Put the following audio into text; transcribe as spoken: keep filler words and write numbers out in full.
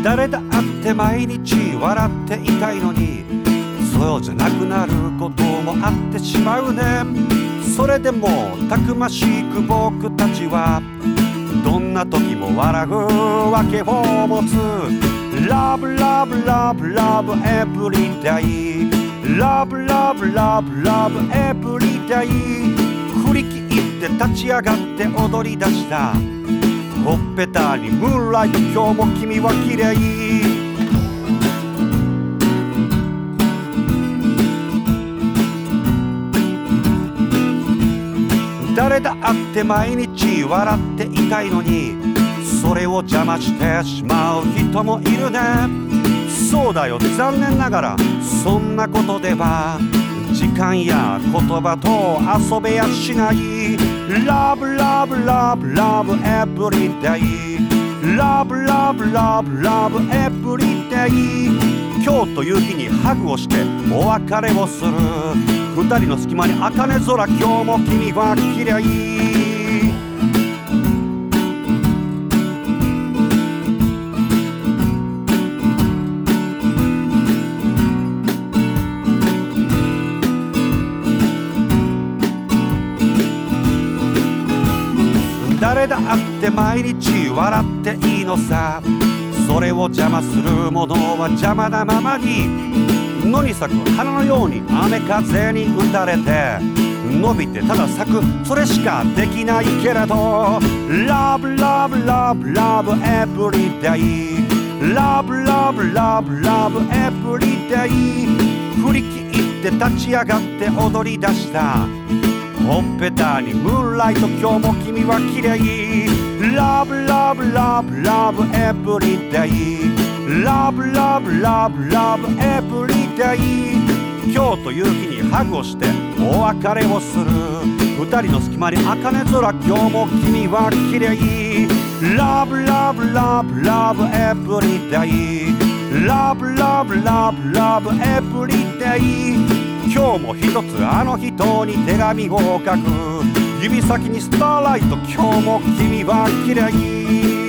誰だって毎日笑っていたいのに、そうじゃなくなることもあってしまうね。それでもたくましく僕たちはどんな時も笑うわけを持つ。 Love love love love every day Love love love love every day 振り切って立ち上がって踊り出した。ほっぺたにムーンライト、今日も君は綺麗。誰だって毎日笑っていたいのに、それを邪魔してしまう人もいるね。そうだよ、残念ながらそんなことでは時間や言葉と遊べやしない。 Love love love love every day Love love love love every day 今日という日にハグをしてお別れをする。二人の隙間に茜空、今日も君は綺麗。誰だって毎日笑っていいのさ。それを邪魔するものは邪魔なままに、野に咲く花のように雨風に打たれて伸びてただ咲く、それしかできないけれど Love love love love every day Love love love love every day 振り切って立ち上がって踊り出した。ほっぺたにムーンライト、今日も君は綺麗。 Love love love love every day Love love love love every day 今日という日にハグをしてお別れをする。二人の隙間に茜空、今日も君は綺麗。 Love love love love every day Love love love love every day 今日も一つあの人に手紙を書く。指先にスターライト、今日も君は綺麗。